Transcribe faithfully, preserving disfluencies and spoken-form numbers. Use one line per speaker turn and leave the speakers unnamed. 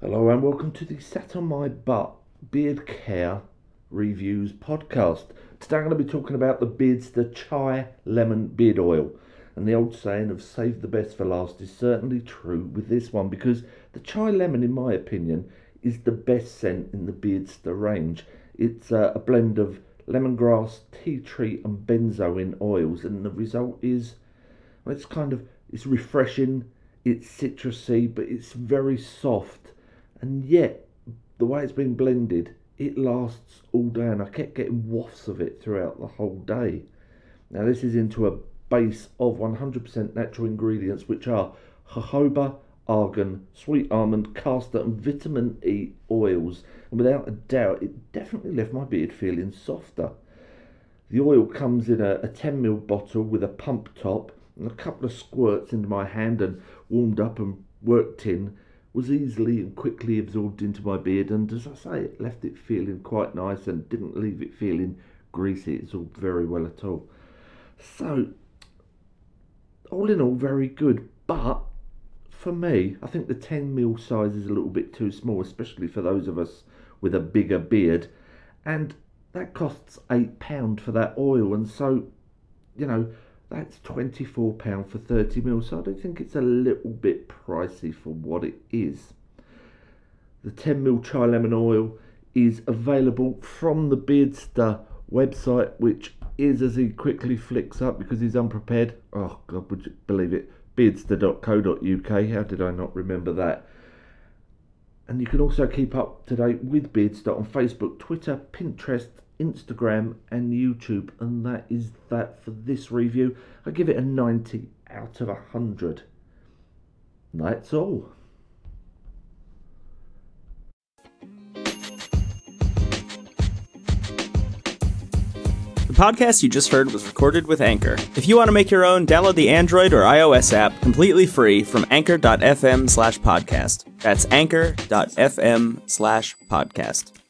Hello and welcome to the Sat on My Butt Beard Care Reviews podcast. Today I'm going to be talking about the Beardster Chai Lemon Beard Oil. And the old saying of save the best for last is certainly true with this one, because the Chai Lemon, in my opinion, is the best scent in the Beardster range. It's uh, a blend of lemongrass, tea tree and benzoin oils, and the result is, well, it's kind of, it's refreshing, it's citrusy, but it's very soft. And yet, the way it's been blended, it lasts all day, and I kept getting wafts of it throughout the whole day. Now, this is into a base of one hundred percent natural ingredients, which are jojoba, argan, sweet almond, castor and vitamin E oils. And without a doubt, it definitely left my beard feeling softer. The oil comes in a, a ten milliliter bottle with a pump top, and a couple of squirts into my hand and warmed up and worked in was easily and quickly absorbed into my beard, and as I say, it left it feeling quite nice and didn't leave it feeling greasy. It's all very well at all. So, all in all, very good, but for me, I think the ten milliliter size is a little bit too small, especially for those of us with a bigger beard, and that costs eight pounds for that oil, and so, you know, that's twenty-four pounds for thirty milliliters, so I do think it's a little bit pricey for what it is. The ten milliliter Chai Lemon Oil is available from the Beardster website, which is, as he quickly flicks up because he's unprepared, oh God, would you believe it, beardster dot co dot uk, how did I not remember that? And you can also keep up to date with Beardster on Facebook, Twitter, Pinterest, Instagram and YouTube, and that is that for this review. I give it a ninety out of one hundred. That's all.
The podcast you just heard was recorded with Anchor. If you want to make your own, download the Android or iOS app completely free from anchor dot f m slash podcast. That's anchor dot f m slash podcast.